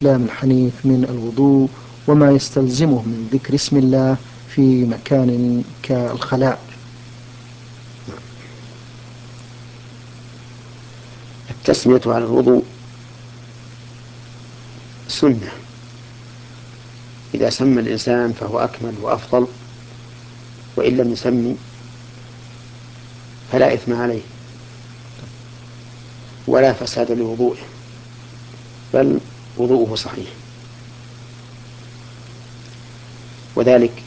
الإسلام الحنيف من الوضوء وما يستلزمه من ذكر اسم الله في مكان كالخلاء؟ التسمية على الوضوء سنة، إذا سمى الإنسان فهو أكمل وأفضل، وإن لم يسمي فلا إثم عليه ولا فساد لوضوئه، بل وضوءه صحيح. وذلك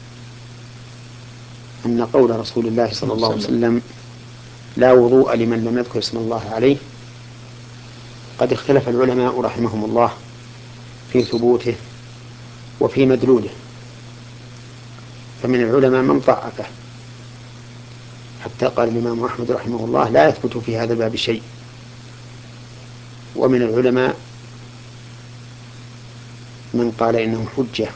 أن قول رسول الله صلى الله عليه وسلم لا وضوء لمن لم يذكر اسم الله عليه قد اختلف العلماء رحمهم الله في ثبوته وفي مدلوله، فمن العلماء من ضعفه حتى قال الإمام أحمد رحمه الله لا يثبت في هذا الباب شيء، ومن العلماء من قال إنه حجة.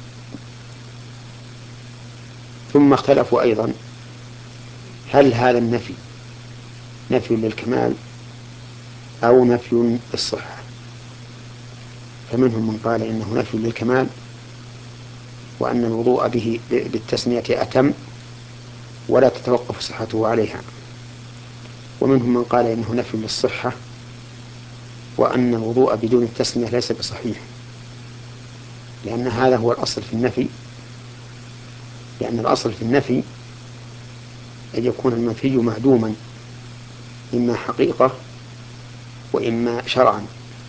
ثم اختلفوا أيضا هل هذا النفي نفي للكمال أو نفي للصحة، فمنهم من قال إنه نفي للكمال وأن الوضوء به بالتسمية أتم ولا تتوقف صحته عليها، ومنهم من قال إنه نفي للصحة وأن الوضوء بدون التسمية ليس بصحيح، لأن هذا هو الأصل في النفي، لأن الأصل في النفي أن يكون المنفي معدوما إما حقيقة وإما شرعا،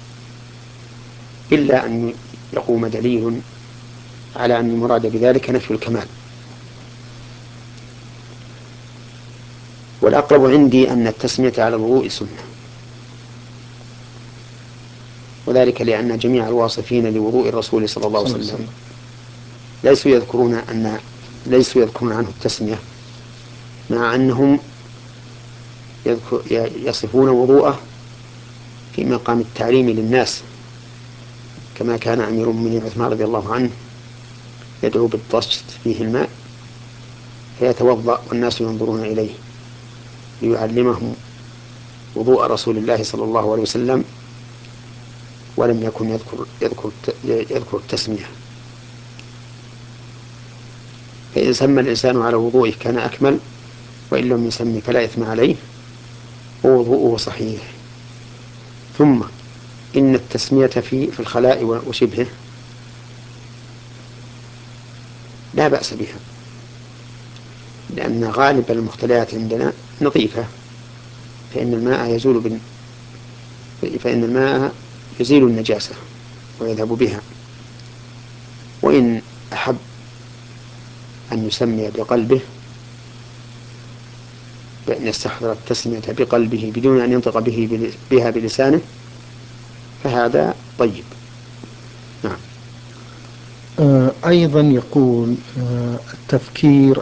إلا أن يقوم دليل على أن المراد بذلك نفي الكمال. والأقرب عندي أن التسمية على الوضوء سنة، وذلك لأن جميع الواصفين لوضوء الرسول صلى الله عليه وسلم ليسوا يذكرون عنه التسمية، مع أنهم يصفون وضوءه في مقام التعليم للناس، كما كان أمير المؤمنين عثمان رضي الله عنه يدعو بالطشت فيه الماء فيتوضأ والناس ينظرون إليه ليعلمهم وضوء رسول الله صلى الله عليه وسلم، ولم يكن يذكر التسمية. فإن سمى الإنسان على وضوئه كان أكمل، وإن لم يسمي فلا إثم عليه ووضوءه صحيح. ثم إن التسمية في الخلاء وشبهه لا بأس بها، لأن غالب المختليات عندنا نظيفة، فإن الماء يزيل النجاسة ويذهب بها. وإن أحب أن يسمي بقلبه بأن يستحضر التسمية بقلبه بدون أن ينطق بها بلسانه فهذا طيب. نعم. أيضا يقول التفكير